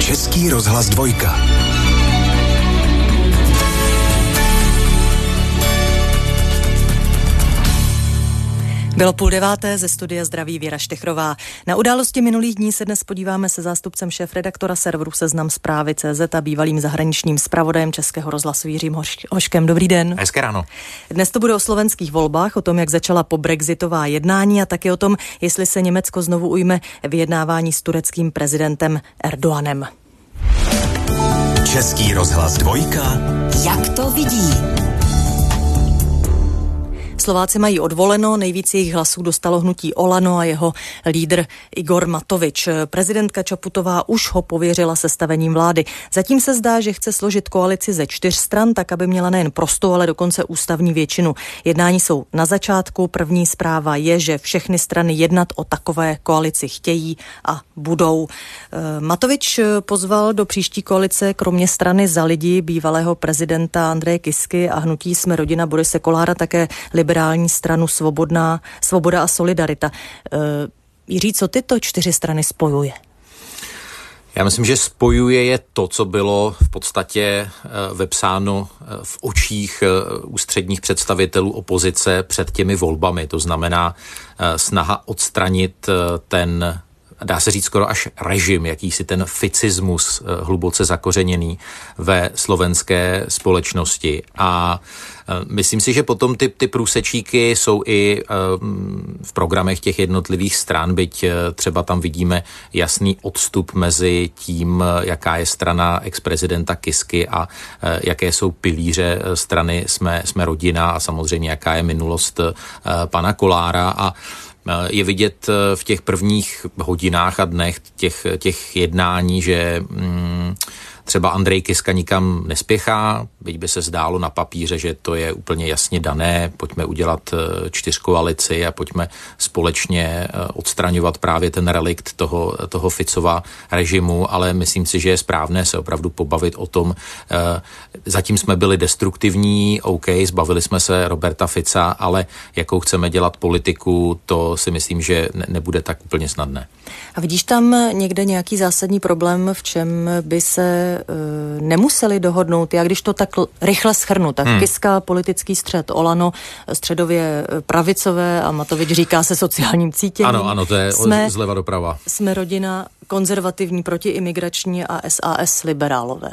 Český rozhlas 2. Bylo 8:30, ze studia zdraví Věra Štechrová. Na události minulých dní se dnes podíváme se zástupcem šéfredaktora serveru Seznam Zprávy.cz a bývalým zahraničním zpravodajem Českého rozhlasu Jiřím Hoškem. Dobrý den. Hezké ráno. Dnes to bude o slovenských volbách, o tom, jak začala pobrexitová jednání a taky o tom, jestli se Německo znovu ujme vyjednávání s tureckým prezidentem Erdoganem. Český rozhlas 2. Jak to vidí? Slováci mají odvoleno, nejvíc jejich hlasů dostalo hnutí Olano a jeho lídr Igor Matovič. Prezidentka Čaputová už ho pověřila sestavením vlády. Zatím se zdá, že chce složit koalici ze 4 stran, tak aby měla nejen prostou, ale dokonce ústavní většinu. Jednání jsou na začátku, první zpráva je, že všechny strany jednat o takové koalici chtějí a budou. Matovič pozval do příští koalice kromě strany Za lidi bývalého prezidenta Andreje Kisky a hnutí Jsme rodina Borise Kollára také liberální stranu Svoboda a Solidarita. Jiří, co tyto 4 strany spojuje? Já myslím, že spojuje je to, co bylo v podstatě vepsáno v očích ústředních představitelů opozice před těmi volbami. To znamená snaha odstranit ten, dá se říct skoro až režim, jakýsi ten ficismus hluboce zakořeněný ve slovenské společnosti. A myslím si, že potom ty průsečíky jsou i v programech těch jednotlivých stran, byť třeba tam vidíme jasný odstup mezi tím, jaká je strana ex-prezidenta Kisky a jaké jsou pilíře strany Jsme rodina a samozřejmě jaká je minulost pana Kollára. A je vidět v těch prvních hodinách a dnech těch jednání, že třeba Andrej Kiska nikam nespěchá, byť by se zdálo na papíře, že to je úplně jasně dané, pojďme udělat 4koalici a pojďme společně odstraňovat právě ten relikt toho Ficova režimu, ale myslím si, že je správné se opravdu pobavit o tom. Zatím jsme byli destruktivní, OK, zbavili jsme se Roberta Fica, ale jakou chceme dělat politiku, to si myslím, že nebude tak úplně snadné. A vidíš tam někde nějaký zásadní problém, v čem by se nemuseli dohodnout? Já když to tak rychle shrnu, tak Kiska, politický střed, Olano, středově pravicové a Matovič říká se sociálním cítěním. Ano, to je zleva doprava. Jsme rodina konzervativní, protiimigrační a SAS liberálové.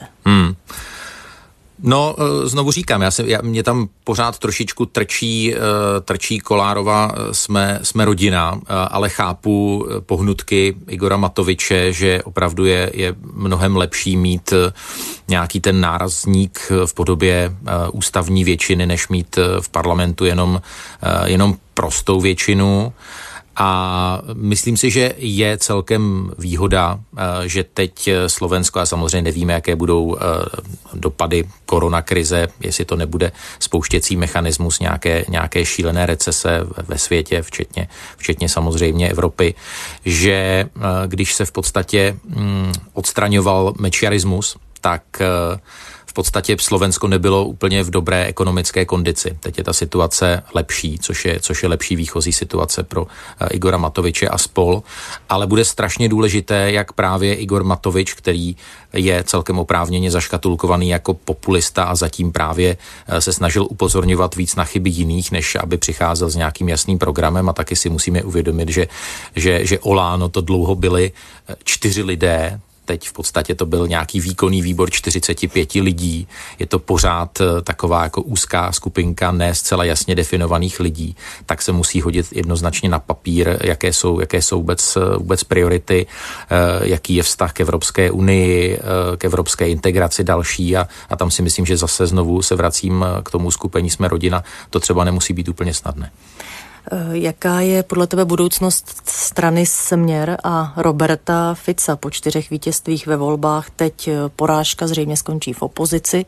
No, znovu říkám, mě tam pořád trošičku trčí Kollárova jsme rodina, ale chápu pohnutky Igora Matoviče, že opravdu je mnohem lepší mít nějaký ten nárazník v podobě ústavní většiny, než mít v parlamentu jenom prostou většinu. A myslím si, že je celkem výhoda, že teď Slovensko, a samozřejmě nevíme, jaké budou dopady koronakrize, jestli to nebude spouštěcí mechanismus nějaké šílené recese ve světě, včetně samozřejmě Evropy, že když se v podstatě odstraňoval mečiarismus, tak v podstatě Slovensko nebylo úplně v dobré ekonomické kondici. Teď je ta situace lepší, což je lepší výchozí situace pro Igora Matoviče a spol. Ale bude strašně důležité, jak právě Igor Matovič, který je celkem oprávněně zaškatulkovaný jako populista a zatím právě se snažil upozorňovat víc na chyby jiných, než aby přicházel s nějakým jasným programem, a taky si musíme uvědomit, že Olano to dlouho byli 4 lidé. Teď v podstatě to byl nějaký výkonný výbor 45 lidí. Je to pořád taková jako úzká skupinka ne zcela jasně definovaných lidí. Tak se musí hodit jednoznačně na papír, jaké jsou vůbec priority, jaký je vztah k Evropské unii, k evropské integraci další. A tam si myslím, že zase znovu se vracím k tomu skupení Jsme rodina. To třeba nemusí být úplně snadné. Jaká je podle tebe budoucnost strany Směr a Roberta Fica po 4 vítězstvích ve volbách? Teď porážka zřejmě skončí v opozici.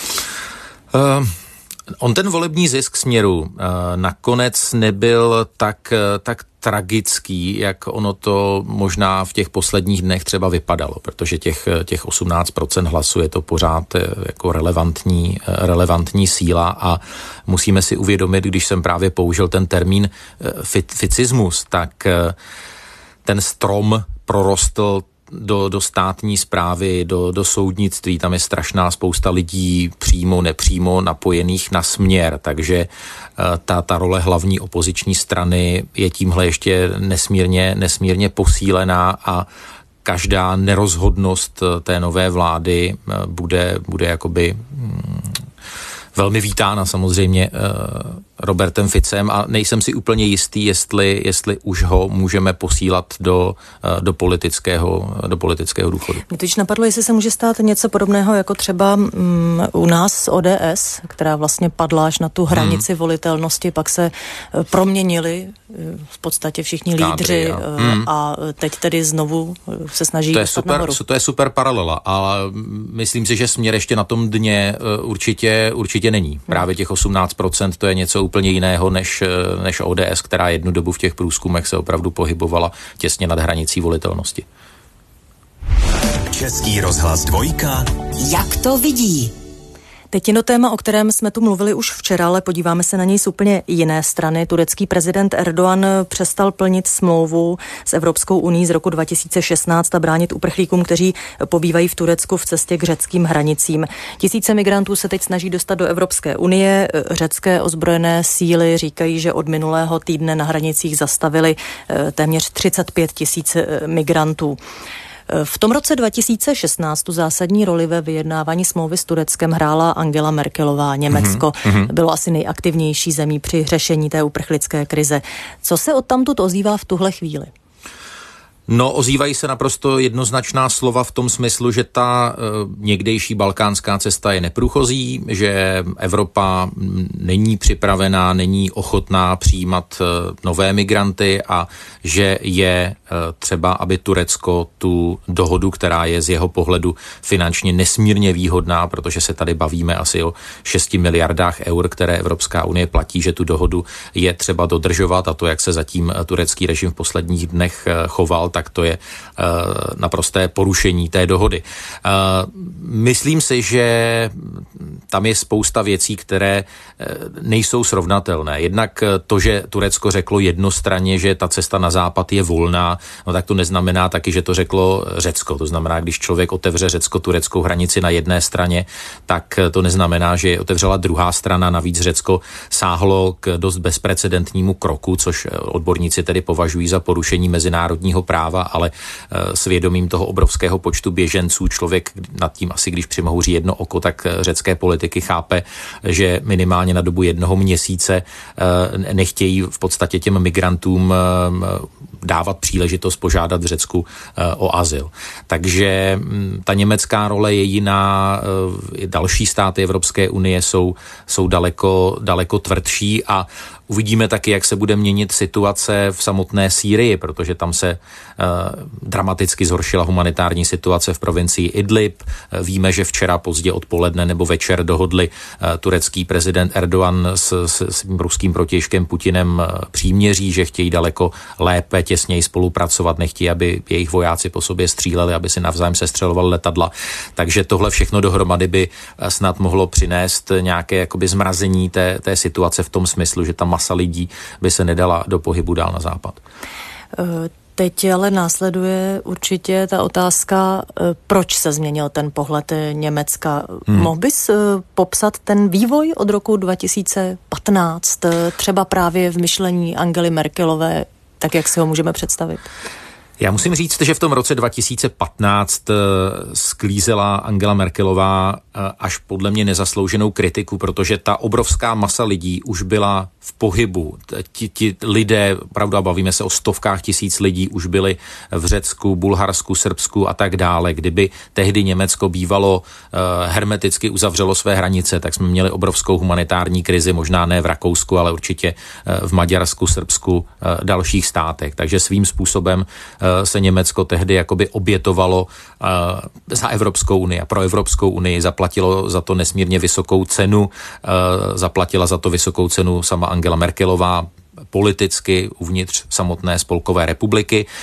On ten volební zisk Směru nakonec nebyl tak tragický, jak ono to možná v těch posledních dnech třeba vypadalo, protože těch 18% hlasů je to pořád jako relevantní síla a musíme si uvědomit, když jsem právě použil ten termín ficismus, tak ten strom prorostl do státní správy, do soudnictví, tam je strašná spousta lidí přímo, nepřímo napojených na Směr, takže ta role hlavní opoziční strany je tímhle ještě nesmírně posílená a každá nerozhodnost té nové vlády bude jakoby velmi vítána samozřejmě Robertem Ficem a nejsem si úplně jistý, jestli už ho můžeme posílat do politického důchodu. Mě teď napadlo, jestli se může stát něco podobného jako třeba u nás ODS, která vlastně padla až na tu hranici volitelnosti, pak se proměnili v podstatě všichni lídři a teď tedy znovu se snaží dostat nahoru. To je super paralela, ale myslím si, že Směr ještě na tom dně určitě není. Právě těch 18% to je něco úplně jiného než ODS, která jednu dobu v těch průzkumech se opravdu pohybovala těsně nad hranicí volitelnosti. Český rozhlas 2. Jak to vidí? Teď je to téma, o kterém jsme tu mluvili už včera, ale podíváme se na něj z úplně jiné strany. Turecký prezident Erdogan přestal plnit smlouvu s Evropskou unií z roku 2016 a bránit uprchlíkům, kteří pobývají v Turecku v cestě k řeckým hranicím. Tisíce migrantů se teď snaží dostat do Evropské unie. Řecké ozbrojené síly říkají, že od minulého týdne na hranicích zastavili téměř 35 000 migrantů. V tom roce 2016 tu zásadní roli ve vyjednávání smlouvy s Tureckem hrála Angela Merkelová. Německo bylo asi nejaktivnější zemí při řešení té uprchlické krize. Co se odtamtud ozývá v tuhle chvíli? No, ozývají se naprosto jednoznačná slova v tom smyslu, že ta někdejší balkánská cesta je neprůchozí, že Evropa není připravená, není ochotná přijímat nové migranty a že je třeba, aby Turecko tu dohodu, která je z jeho pohledu finančně nesmírně výhodná, protože se tady bavíme asi o 6 miliardách eur, které Evropská unie platí, že tu dohodu je třeba dodržovat a to, jak se zatím turecký režim v posledních dnech choval, tak to je naprosté porušení té dohody. Myslím si, že tam je spousta věcí, které nejsou srovnatelné. Jednak to, že Turecko řeklo jednostranně, že ta cesta na západ je volná, no tak to neznamená taky, že to řeklo Řecko. To znamená, když člověk otevře řecko-tureckou hranici na jedné straně, tak to neznamená, že je otevřela druhá strana. Navíc Řecko sáhlo k dost bezprecedentnímu kroku, což odborníci tedy považují za porušení mezinárodního práva, ale s vědomím toho obrovského počtu běženců člověk nad tím asi, když přimhouří jedno oko, tak řecké politiky chápe, že minimálně na dobu 1 měsíce nechtějí v podstatě těm migrantům dávat příležitost požádat v Řecku o azyl. Takže ta německá role je jiná, další státy Evropské unie jsou daleko tvrdší a uvidíme taky, jak se bude měnit situace v samotné Sýrii, protože tam se dramaticky zhoršila humanitární situace v provincii Idlib. Víme, že včera pozdě odpoledne nebo večer dohodli turecký prezident Erdogan s ruským protějškem Putinem příměří, že chtějí daleko lépe, těsněji spolupracovat, nechtějí, aby jejich vojáci po sobě stříleli, aby si navzájem sestřelovali letadla. Takže tohle všechno dohromady by snad mohlo přinést nějaké jakoby zmrazení té situace v tom smyslu, že ta masa lidí by se nedala do pohybu dál na západ. Teď ale následuje určitě ta otázka, proč se změnil ten pohled Německa. Mohl bys popsat ten vývoj od roku 2015, třeba právě v myšlení Angely Merkelové, tak jak si ho můžeme představit? Já musím říct, že v tom roce 2015 sklízela Angela Merkelová až podle mě nezaslouženou kritiku, protože ta obrovská masa lidí už byla v pohybu. Ti lidé, opravdu bavíme se o stovkách tisíc lidí, už byli v Řecku, Bulharsku, Srbsku a tak dále. Kdyby tehdy Německo bývalo hermeticky uzavřelo své hranice, tak jsme měli obrovskou humanitární krizi, možná ne v Rakousku, ale určitě v Maďarsku, Srbsku, dalších státech. Takže svým způsobem se Německo tehdy jakoby obětovalo za Evropskou unii a pro Evropskou unii, zaplatilo za to nesmírně vysokou cenu, zaplatila za to vysokou cenu sama Angela Merkelová politicky uvnitř samotné Spolkové republiky.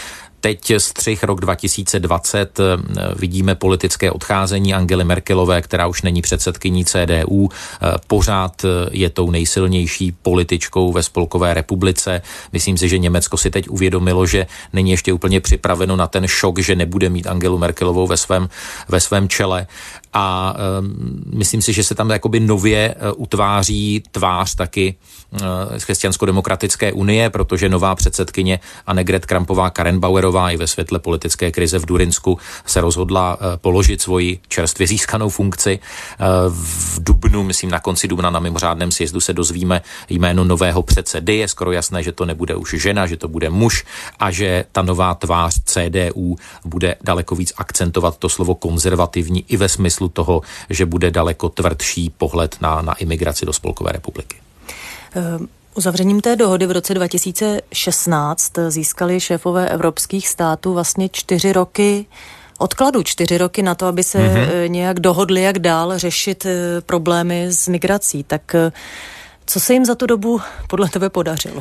teď střih rok 2020, vidíme politické odcházení Angely Merkelové, která už není předsedkyní CDU, pořád je tou nejsilnější političkou ve Spolkové republice. Myslím si, že Německo si teď uvědomilo, že není ještě úplně připraveno na ten šok, že nebude mít Angelu Merkelovou ve svém čele. A myslím si, že se tam jakoby nově utváří tvář taky z Křesťansko-demokratické unie, protože nová předsedkyně Annegret Krampová-Karrenbauerová i ve světle politické krize v Durinsku se rozhodla položit svoji čerstvě získanou funkci. V dubnu, myslím na konci dubna na mimořádném sjezdu se dozvíme jméno nového předsedy. Je skoro jasné, že to nebude už žena, že to bude muž a že ta nová tvář CDU bude daleko víc akcentovat to slovo konzervativní i ve smyslu toho, že bude daleko tvrdší pohled na imigraci do Spolkové republiky. Uzavřením té dohody v roce 2016 získali šéfové evropských států vlastně 4 roky odkladu, 4 roky na to, aby se nějak dohodli, jak dál řešit problémy s migrací. Tak co se jim za tu dobu podle tebe podařilo?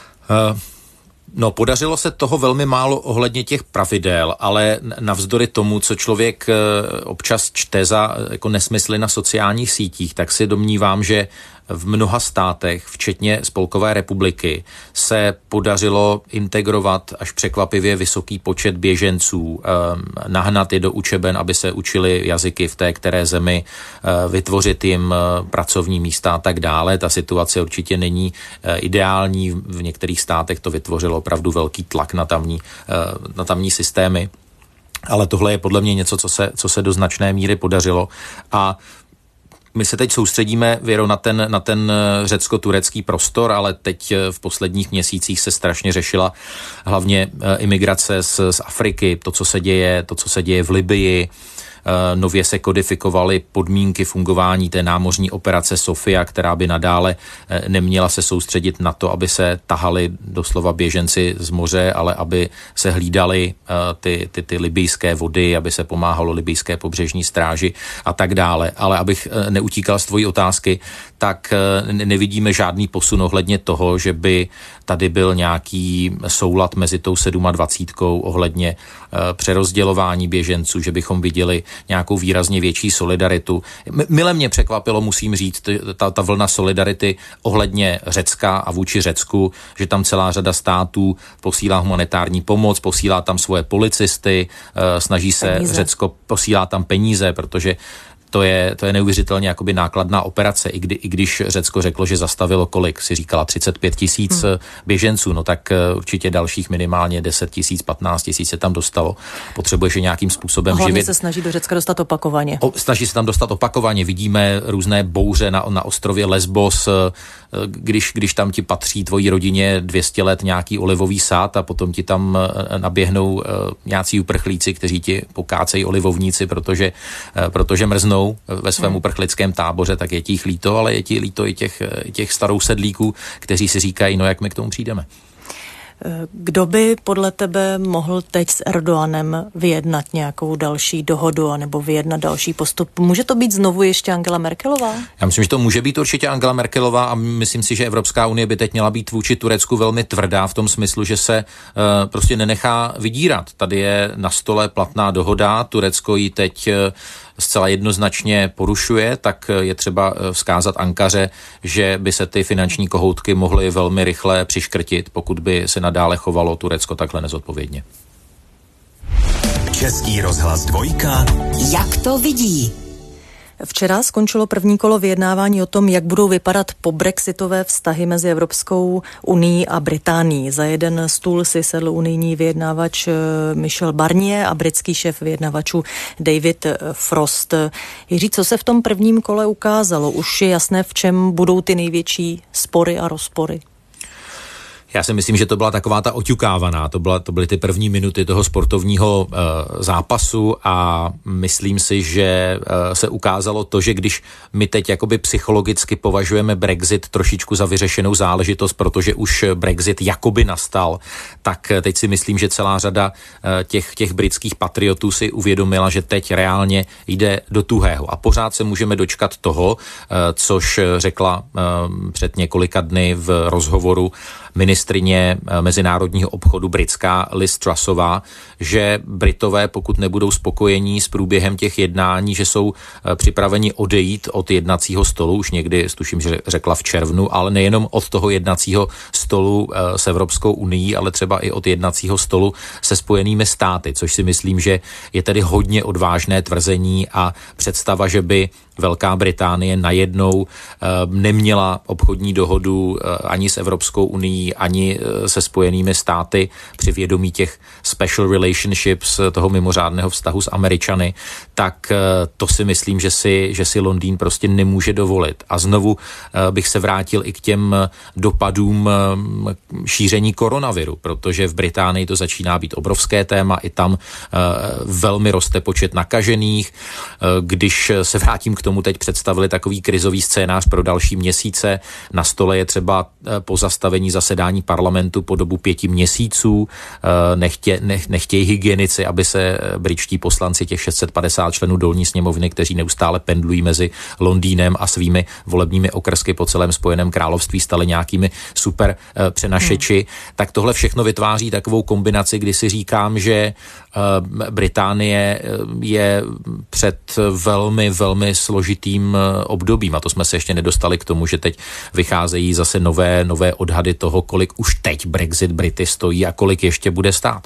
No, podařilo se toho velmi málo ohledně těch pravidel, ale navzdory tomu, co člověk občas čte za jako nesmysly na sociálních sítích, tak si domnívám, že v mnoha státech, včetně Spolkové republiky, se podařilo integrovat až překvapivě vysoký počet běženců, nahnat je do učeben, aby se učili jazyky v té které zemi, vytvořit jim pracovní místa a tak dále. Ta situace určitě není ideální. V některých státech to vytvořilo opravdu velký tlak na tamní systémy. Ale tohle je podle mě něco, co se do značné míry podařilo. A my se teď soustředíme, Věro, na ten řecko-turecký prostor, ale teď v posledních měsících se strašně řešila hlavně imigrace z Afriky, to, co se děje v Libyi. Nově se kodifikovaly podmínky fungování té námořní operace Sofia, která by nadále neměla se soustředit na to, aby se tahali doslova běženci z moře, ale aby se hlídaly ty libijské vody, aby se pomáhalo libijské pobřežní stráži a tak dále. Ale abych neutíkal z tvojí otázky, tak nevidíme žádný posun ohledně toho, že by tady byl nějaký soulad mezi tou 27 ohledně přerozdělování běženců, že bychom viděli nějakou výrazně větší solidaritu. Mile mě překvapilo, musím říct, ta vlna solidarity ohledně Řecka a vůči Řecku, že tam celá řada států posílá humanitární pomoc, posílá tam svoje policisty, snaží se Řecko, posílá tam peníze, protože to je neuvěřitelně jakoby nákladná operace, i když Řecko řeklo, že zastavilo kolik, si říkala 35 000 běženců, no tak určitě dalších minimálně 10 000, 15 000 se tam dostalo. Potřebuješ je nějakým způsobem živit. Hlavně se snaží do Řecka dostat opakovaně. Snaží se tam dostat opakovaně. Vidíme různé bouře na ostrově Lesbos, když tam ti patří tvojí rodině 200 let nějaký olivový sád a potom ti tam naběhnou nějací uprchlíci, kteří ti pokácejí olivovníci, protože mrznou ve svém uprchlickém táboře, tak je ti jich líto, ale je ti líto i těch starousedlíků, kteří si říkají, no jak my k tomu přijdeme. Kdo by podle tebe mohl teď s Erdoganem vyjednat nějakou další dohodu anebo vyjednat další postup? Může to být znovu ještě Angela Merkelová? Já myslím, že to může být určitě Angela Merkelová a myslím si, že Evropská unie by teď měla být vůči Turecku velmi tvrdá v tom smyslu, že se prostě nenechá vydírat. Tady je na stole platná dohoda, Turecko ji teď zcela jednoznačně porušuje, tak je třeba vzkázat Ankaře, že by se ty finanční kohoutky mohly velmi rychle přiškrtit, pokud by se nadále chovalo Turecko takhle nezodpovědně. Český rozhlas 2. Jak to vidí? Včera skončilo první kolo vyjednávání o tom, jak budou vypadat pobrexitové vztahy mezi Evropskou unií a Británií. Za jeden stůl si sedl unijní vyjednávač Michel Barnier a britský šéf vyjednavačů David Frost. Jiří, co se v tom prvním kole ukázalo? Už je jasné, v čem budou ty největší spory a rozpory? Já si myslím, že to byla taková ta oťukávaná, to byly ty první minuty toho sportovního zápasu a myslím si, že se ukázalo to, že když my teď jakoby psychologicky považujeme Brexit trošičku za vyřešenou záležitost, protože už Brexit jakoby nastal, tak teď si myslím, že celá řada těch britských patriotů si uvědomila, že teď reálně jde do tuhého a pořád se můžeme dočkat toho, což řekla před několika dny v rozhovoru ministryně ministryně mezinárodního obchodu britská Liz Trussová, že Britové, pokud nebudou spokojení s průběhem těch jednání, že jsou připraveni odejít od jednacího stolu, už někdy, tuším, že řekla v červnu, ale nejenom od toho jednacího stolu s Evropskou unií, ale třeba i od jednacího stolu se Spojenými státy, což si myslím, že je tedy hodně odvážné tvrzení a představa, že by Velká Británie najednou neměla obchodní dohodu ani s Evropskou unií, ani se Spojenými státy při vědomí těch special relationships, toho mimořádného vztahu s Američany, tak to si myslím, že si Londýn prostě nemůže dovolit. A znovu bych se vrátil i k těm dopadům šíření koronaviru, protože v Británii to začíná být obrovské téma, i tam velmi roste počet nakažených. Když se vrátím k tomu, teď představili takový krizový scénář pro další měsíce. Na stole je třeba pozastavení zasedání parlamentu po dobu 5 měsíců. Nechtějí hygienici, aby se britští poslanci, těch 650 členů dolní sněmovny, kteří neustále pendlují mezi Londýnem a svými volebními okrsky po celém Spojeném království, stali nějakými super přenašeči. Tak tohle všechno vytváří takovou kombinaci, kdy si říkám, že Británie je před velmi, velmi složitým obdobím. A to jsme se ještě nedostali k tomu, že teď vycházejí zase nové odhady toho, kolik už teď Brexit Brity stojí a kolik ještě bude stát.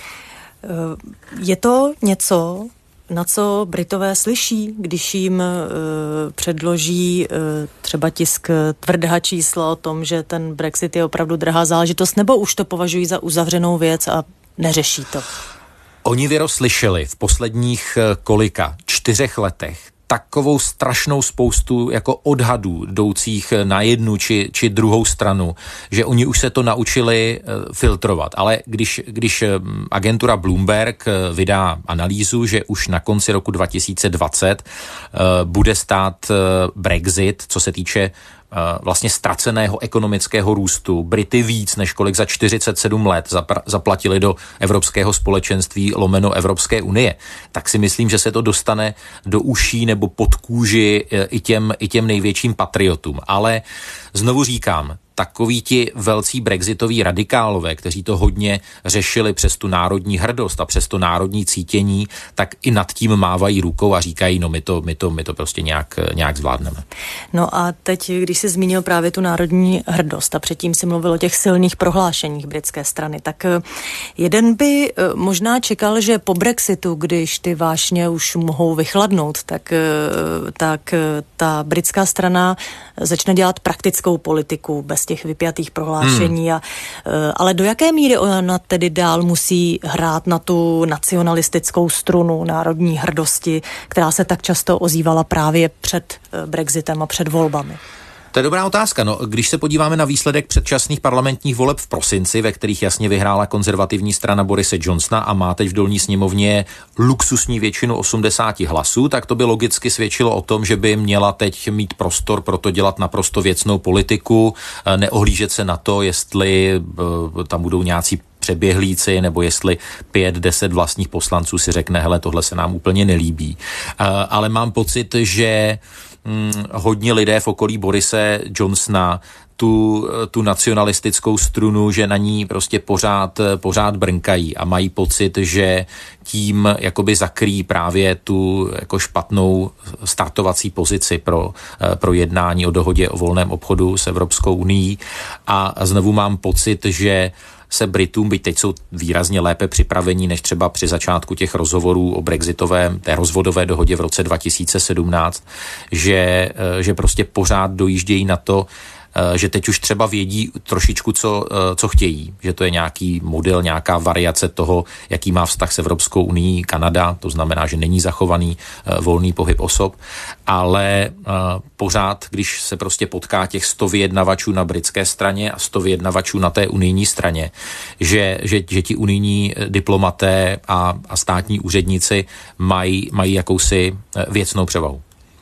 Je to něco, na co Britové slyší, když jim předloží třeba tisk tvrdá čísla o tom, že ten Brexit je opravdu drahá záležitost, nebo už to považují za uzavřenou věc a neřeší to? Oni slyšeli v posledních 4 letech takovou strašnou spoustu jako odhadů jdoucích na jednu či druhou stranu, že oni už se to naučili filtrovat. Ale když agentura Bloomberg vydá analýzu, že už na konci roku 2020 bude stát Brexit, co se týče vlastně ztraceného ekonomického růstu, Brity víc, než kolik za 47 let zaplatili do Evropského společenství / Evropské unie, tak si myslím, že se to dostane do uší nebo pod kůži i těm největším patriotům. Ale znovu říkám, takoví ti velcí brexitoví radikálové, kteří to hodně řešili přes tu národní hrdost a přes to národní cítění, tak i nad tím mávají rukou a říkají, no my to prostě nějak zvládneme. No a teď, když jsi zmínil právě tu národní hrdost a předtím si mluvil o těch silných prohlášeních britské strany, tak jeden by možná čekal, že po Brexitu, když ty vášně už mohou vychladnout, tak ta britská strana začne dělat praktickou politiku bez těch vypjatých prohlášení. Ale do jaké míry ona tedy dál musí hrát na tu nacionalistickou strunu národní hrdosti, která se tak často ozývala právě před Brexitem a před volbami? To je dobrá otázka. No, když se podíváme na výsledek předčasných parlamentních voleb v prosinci, ve kterých jasně vyhrála konzervativní strana Borise Johnsona a má teď v dolní sněmovně luxusní většinu 80 hlasů, tak to by logicky svědčilo o tom, že by měla teď mít prostor pro to dělat naprosto věcnou politiku, neohlížet se na to, jestli tam budou nějací přeběhlíci, nebo jestli 5-10 vlastních poslanců si řekne, hele, tohle se nám úplně nelíbí. Ale mám pocit, že hodně lidé v okolí Borise Johnsona tu nacionalistickou strunu, že na ní prostě pořád brnkají a mají pocit, že tím jakoby zakrýjí právě tu jako špatnou startovací pozici pro jednání o dohodě o volném obchodu s Evropskou unií. A znovu mám pocit, že se Britům, byť teď jsou výrazně lépe připravení než třeba při začátku těch rozhovorů o té rozvodové dohodě v roce 2017, že prostě pořád dojíždějí na to, že teď už třeba vědí trošičku, co chtějí, že to je nějaký model, nějaká variace toho, jaký má vztah s Evropskou unií Kanada, to znamená, že není zachovaný volný pohyb osob, ale pořád, když se prostě potká těch 100 vyjednavačů na britské straně a 100 vyjednavačů na té unijní straně, že ti unijní diplomaté a státní úředníci mají jakousi věcnou převahu.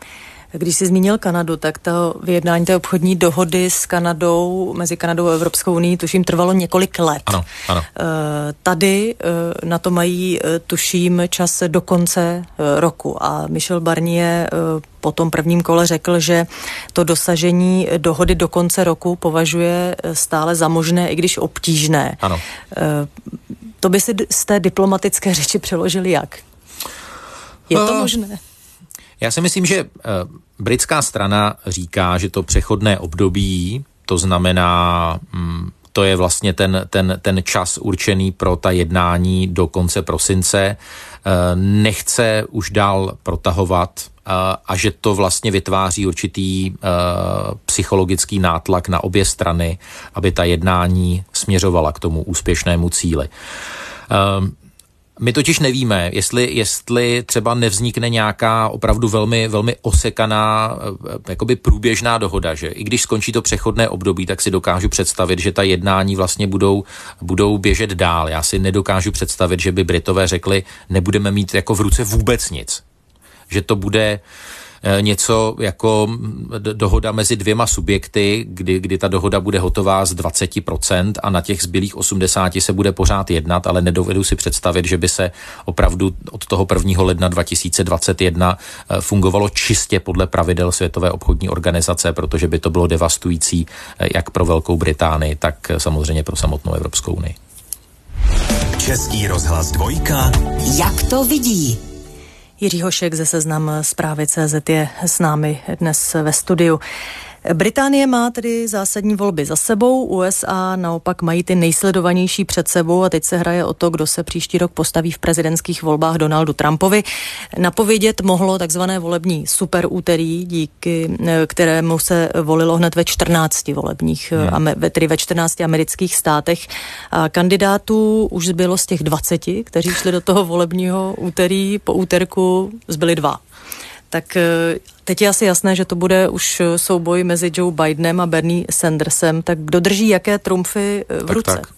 Když jsi zmínil Kanadu, tak to vyjednání té obchodní dohody s Kanadou, mezi Kanadou a Evropskou unii, tuším, trvalo několik let. Ano. Tady na to mají, tuším, čas do konce roku a Michel Barnier po tom prvním kole řekl, že to dosažení dohody do konce roku považuje stále za možné, i když obtížné. Ano. To by si z té diplomatické řeči přeložili jak? Je to možné? Já si myslím, že britská strana říká, že to přechodné období, to znamená, to je vlastně ten čas určený pro ta jednání do konce prosince, nechce už dál protahovat a že to vlastně vytváří určitý psychologický nátlak na obě strany, aby ta jednání směřovala k tomu úspěšnému cíli. My totiž nevíme, jestli třeba nevznikne nějaká opravdu velmi, velmi osekaná, jakoby průběžná dohoda, že i když skončí to přechodné období, tak si dokážu představit, že ta jednání vlastně budou běžet dál. Já si nedokážu představit, že by Britové řekli, nebudeme mít jako v ruce vůbec nic. Že to bude něco jako dohoda mezi dvěma subjekty, kdy ta dohoda bude hotová z 20% a na těch zbylých 80 se bude pořád jednat, ale nedovedu si představit, že by se opravdu od toho 1. ledna 2021 fungovalo čistě podle pravidel Světové obchodní organizace, protože by to bylo devastující jak pro Velkou Británii, tak samozřejmě pro samotnou Evropskou unii. Český rozhlas 2. Jak to vidí? Jiří Hošek ze Seznam Zprávy.cz je s námi dnes ve studiu. Británie má tedy zásadní volby za sebou, USA naopak mají ty nejsledovanější před sebou a teď se hraje o to, kdo se příští rok postaví v prezidentských volbách Donaldu Trumpovi. Napovědět mohlo takzvané volební superúterý, díky kterému se volilo hned ve 14 volebních, tedy ve 14 amerických státech. A kandidátů už zbylo z těch 20, kteří šli do toho volebního úterý, po úterku zbyli 2. Tak teď je asi jasné, že to bude už souboj mezi Joe Bidenem a Bernie Sandersem. Tak kdo drží jaké trumfy v ruce? Tak.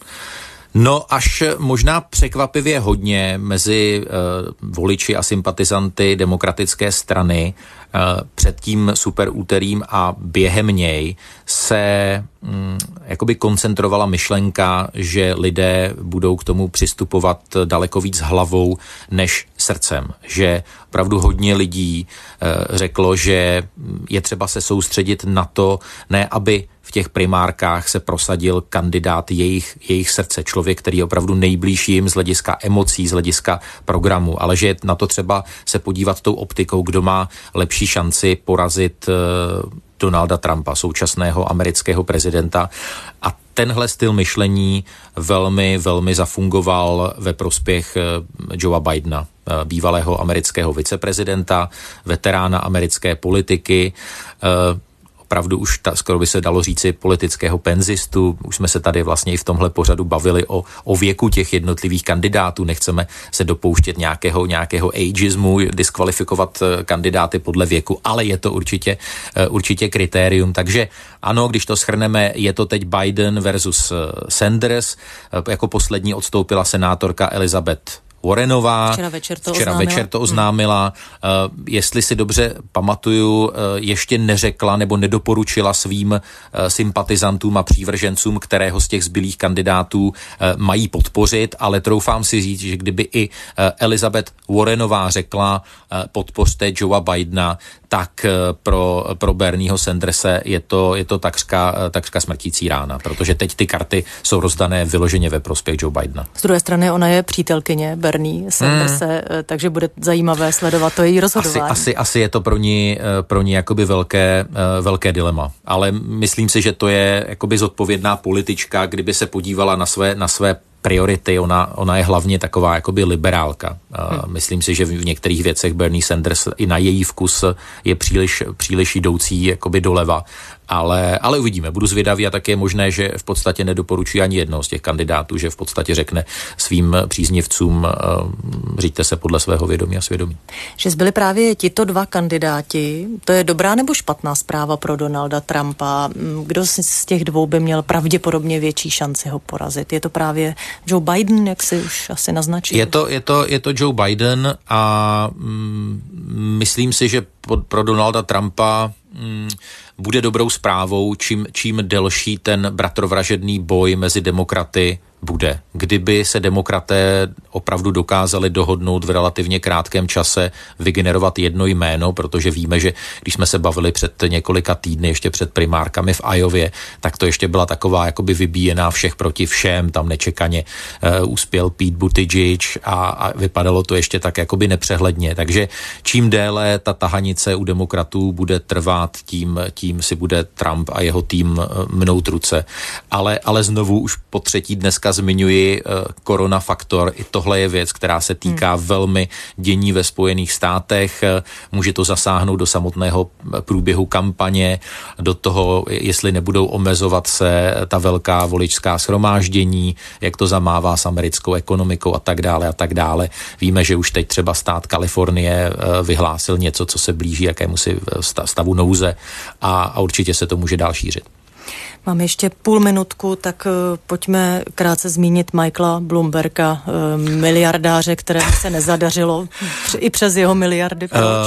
No až možná překvapivě hodně mezi voliči a sympatizanty demokratické strany před tím superúterým a během něj se jakoby koncentrovala myšlenka, že lidé budou k tomu přistupovat daleko víc hlavou než srdcem. Že opravdu hodně lidí řeklo, že je třeba se soustředit na to, ne aby v těch primárkách se prosadil kandidát jejich srdce, člověk, který je opravdu nejblíž jim z hlediska emocí, z hlediska programu, ale že je na to třeba se podívat tou optikou, kdo má lepší šanci porazit Donalda Trumpa, současného amerického prezidenta. A tenhle styl myšlení velmi, velmi zafungoval ve prospěch Joea Bidena, bývalého amerického viceprezidenta, veterána americké politiky, opravdu už skoro by se dalo říci politického penzistu. Už jsme se tady vlastně i v tomhle pořadu bavili o věku těch jednotlivých kandidátů. Nechceme se dopouštět nějakého ageismu, diskvalifikovat kandidáty podle věku, ale je to určitě kritérium. Takže ano, když to shrneme, je to teď Biden versus Sanders. Jako poslední odstoupila senátorka Elizabeth Warrenová. Včera večer to oznámila. Jestli si dobře pamatuju, ještě neřekla nebo nedoporučila svým sympatizantům a přívržencům, kterého z těch zbylých kandidátů mají podpořit, ale troufám si říct, že kdyby i Elizabeth Warrenová řekla podpořte Joea Bidena, tak pro Bernieho Sanderse je to takřka smrtící rána, protože teď ty karty jsou rozdané vyloženě ve prospěch Joe Bidena. Z druhé strany ona je přítelkyně Bernie Sanderse, takže bude zajímavé sledovat to její rozhodování. Asi je to pro ní jakoby velké dilema, ale myslím si, že to je jakoby zodpovědná politička, kdyby se podívala na své priority, ona je hlavně taková jakoby liberálka. Myslím si, že v některých věcech Bernie Sanders i na její vkus je příliš jdoucí jakoby doleva. Ale uvidíme, budu zvědavý a tak je možné, že v podstatě nedoporučuji ani jednoho z těch kandidátů, že v podstatě řekne svým příznivcům říďte se podle svého vědomí a svědomí. Že zbyli právě tito 2 kandidáti, to je dobrá nebo špatná zpráva pro Donalda Trumpa? Kdo z těch 2 by měl pravděpodobně větší šanci ho porazit? Je to právě Joe Biden, jak si už asi naznačil? Je to Joe Biden a Myslím si, že pro Donalda Trumpa bude dobrou zprávou, čím delší ten bratrovražedný boj mezi demokraty bude. Kdyby se demokraté opravdu dokázali dohodnout v relativně krátkém čase, vygenerovat jedno jméno, protože víme, že když jsme se bavili před několika týdny, ještě před primárkami v Iově, tak to ještě byla taková jakoby vybíjená všech proti všem, tam nečekaně uspěl Pete Buttigieg a vypadalo to ještě tak jakoby nepřehledně. Takže čím déle ta tahanice u demokratů bude trvat, tím si bude Trump a jeho tým mnout ruce. Ale znovu už po třetí dneska zmiňuji koronafaktor. I tohle je věc, která se týká velmi dění ve Spojených státech. Může to zasáhnout do samotného průběhu kampaně, do toho, jestli nebudou omezovat se ta velká voličská shromáždění, jak to zamává s americkou ekonomikou a tak dále a tak dále. Víme, že už teď třeba stát Kalifornie vyhlásil něco, co se blíží jakémusi stavu nouze a určitě se to může dál šířit. Máme ještě půl minutku, tak pojďme krátce zmínit Michaela Bloomberga, miliardáře, kterému se nezadařilo i přes jeho miliardy.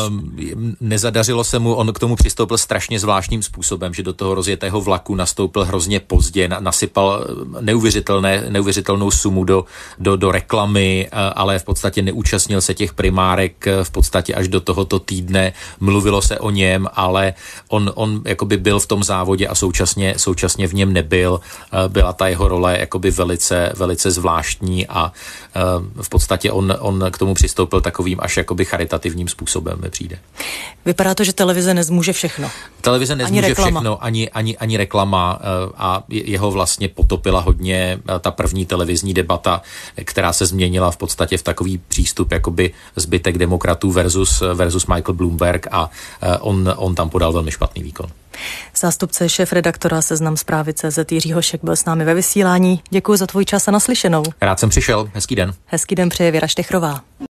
Nezadařilo se mu, on k tomu přistoupil strašně zvláštním způsobem, že do toho rozjetého vlaku nastoupil hrozně pozdě, nasypal neuvěřitelnou sumu do reklamy, ale v podstatě neúčastnil se těch primárek v podstatě až do tohoto týdne. Mluvilo se o něm, ale on jakoby byl v tom závodě a současně v něm nebyl. Byla ta jeho role jakoby velice zvláštní a v podstatě on k tomu přistoupil takovým až jakoby charitativním způsobem, mi přijde. Vypadá to, že televize nezmůže všechno. Televize nezmůže všechno, ani reklama a jeho vlastně potopila hodně ta první televizní debata, která se změnila v podstatě v takový přístup jakoby zbytek demokratů versus Michael Bloomberg a on tam podal velmi špatný výkon. Zástupce šéfredaktora Seznam Zprávy.cz Jiří Hošek byl s námi ve vysílání. Děkuji za tvůj čas a naslyšenou. Rád jsem přišel. Hezký den. Hezký den přeje Věra Štechrová.